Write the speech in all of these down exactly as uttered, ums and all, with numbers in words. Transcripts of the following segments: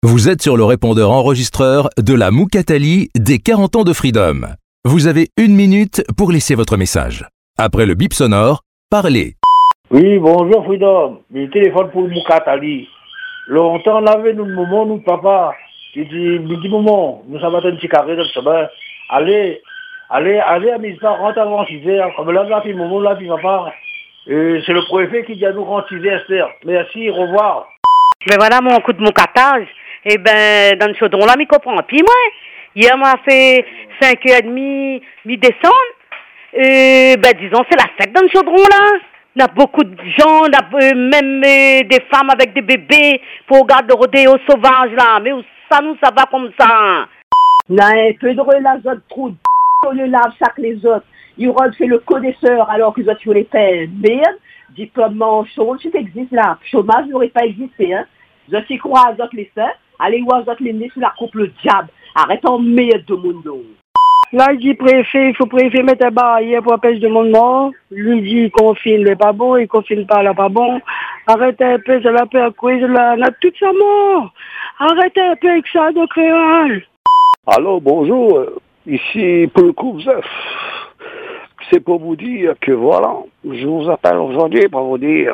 Vous êtes sur le répondeur enregistreur de la Moukatali des quarante ans de Freedom. Vous avez une minute pour laisser votre message. Après le bip sonore, parlez. Oui, bonjour Freedom. Le téléphone pour Moukatali. Longtemps, on avait nous, moment, nous, papa, qui dit, me dit, maman, nous avons un petit carré de semaine. Allez, allez, allez à mes parents, rentre avant six heures. Comme là, là, puis maman, là, puis papa. Euh, c'est le préfet qui dit à nous rendre six heures, Esther. Merci, au revoir. Mais voilà mon coup de moucatage. Eh ben, dans le chaudron là, m'y comprend. Puis moi, hier, m'a fait cinq heures trente, mi-décembre. Euh, ben, disons, c'est la fête dans le chaudron là. Il y a beaucoup de gens, il y a euh, même euh, des femmes avec des bébés pour regarder le rodéo sauvage là. Mais ça nous, ça va comme ça. Là, un peu de relâche, autres trous de on le lave chaque les autres. Ils auront fait le connaisseur alors qu'ils ont tué les pères. Merde, diplôme en chômage, c'est existe là. Chômage n'aurait pas existé, hein. Je suis quoi à autres les seins. Allez voir autres les nez sous la coupe le diable. Arrête en meilleur de monde. Là, il dit préfet, il faut préfet mettre un barrière pour empêcher de monde mort. Lui dit confine le pas bon, il confine pas là pas bon. Arrête un peu, c'est la peur cause là, on a tout ça mort. Arrête un peu avec ça de créole. Allô, bonjour, ici Paul Couvzeuf. C'est pour vous dire que voilà, je vous appelle aujourd'hui pour vous dire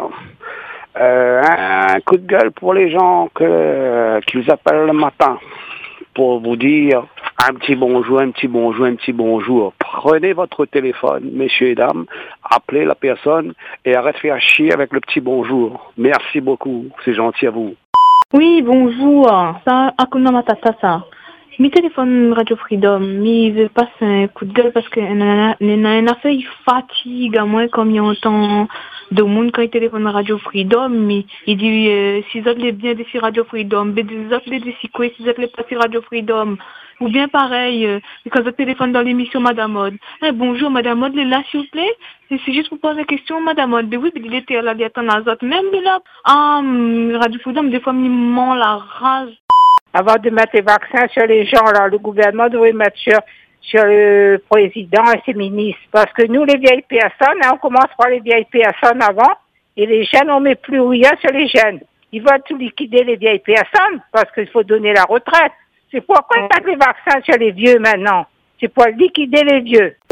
euh, un, un coup de gueule pour les gens que, qui vous appellent le matin. Pour vous dire un petit bonjour, un petit bonjour, un petit bonjour. Prenez votre téléphone, messieurs et dames, appelez la personne et arrêtez de faire chier avec le petit bonjour. Merci beaucoup, c'est gentil à vous. Oui, bonjour. Ça, Akuna Matata, ça. Mi téléphone Radio Freedom, mi veut passer un coup de gueule parce que un affaire il fatigue à moi comme il y a autant de monde quand il téléphone Radio Freedom, mais il dit euh, si vous les bien d'ici Radio Freedom, mais des autres les d'ici quoi, si vous les pas sur Radio Freedom, ou bien pareil, euh, quand vous téléphone dans l'émission Madame Mode. Eh, bonjour Madame Mode, là s'il vous plaît. Et c'est juste pour poser la question Madame Mode. Mais oui, mais il était là, il attend les autres, même là, ah, Radio Freedom des fois il ment la rage. Avant de mettre les vaccins sur les gens, là, le gouvernement devrait mettre sur, sur le président et ses ministres. Parce que nous, les vieilles personnes, hein, on commence par les vieilles personnes avant, et les jeunes, on met plus rien sur les jeunes. Ils veulent tout liquider les vieilles personnes, parce qu'il faut donner la retraite. C'est pourquoi ils mettent les vaccins sur les vieux maintenant. C'est pour liquider les vieux.